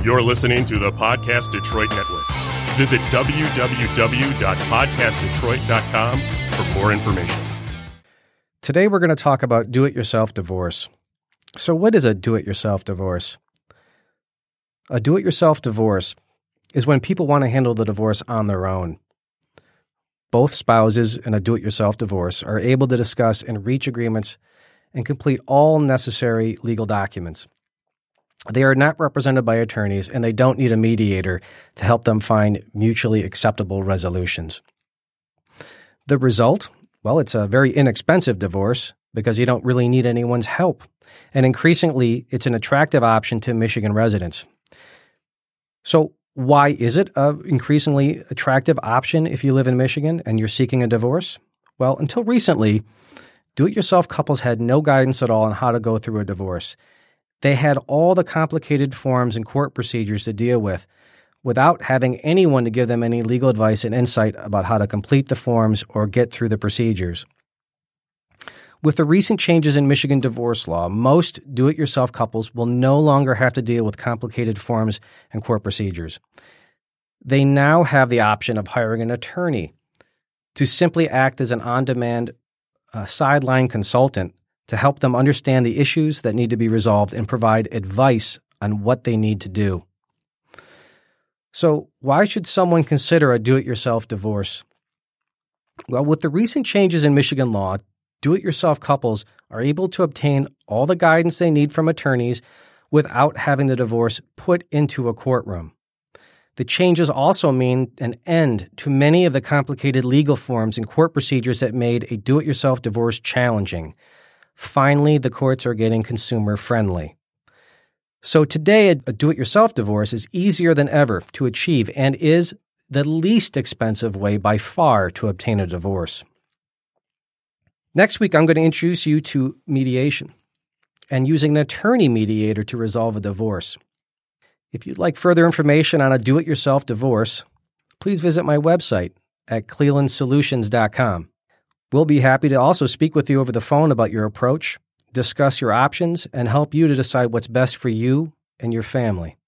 You're listening to the Podcast Detroit Network. Visit www.podcastdetroit.com for more information. Today we're going to talk about do-it-yourself divorce. So what is a do-it-yourself divorce? A do-it-yourself divorce is when people want to handle the divorce on their own. Both spouses in a do-it-yourself divorce are able to discuss and reach agreements and complete all necessary legal documents. They are not represented by attorneys, and they don't need a mediator to help them find mutually acceptable resolutions. The result? Well, it's a very inexpensive divorce because you don't really need anyone's help. And increasingly, it's an attractive option to Michigan residents. So why is it an increasingly attractive option if you live in Michigan and you're seeking a divorce? Well, until recently, do-it-yourself couples had no guidance at all on how to go through a divorce. They had all the complicated forms and court procedures to deal with without having anyone to give them any legal advice and insight about how to complete the forms or get through the procedures. With the recent changes in Michigan divorce law, most do-it-yourself couples will no longer have to deal with complicated forms and court procedures. They now have the option of hiring an attorney to simply act as an on-demand sideline consultant to help them understand the issues that need to be resolved and provide advice on what they need to do. So why should someone consider a do-it-yourself divorce? Well, with the recent changes in Michigan law, do-it-yourself couples are able to obtain all the guidance they need from attorneys without having the divorce put into a courtroom. The changes also mean an end to many of the complicated legal forms and court procedures that made a do-it-yourself divorce challenging. Finally, the courts are getting consumer-friendly. So today, a do-it-yourself divorce is easier than ever to achieve and is the least expensive way by far to obtain a divorce. Next week, I'm going to introduce you to mediation and using an attorney mediator to resolve a divorce. If you'd like further information on a do-it-yourself divorce, please visit my website at clelandsolutions.com. We'll be happy to also speak with you over the phone about your approach, discuss your options, and help you to decide what's best for you and your family.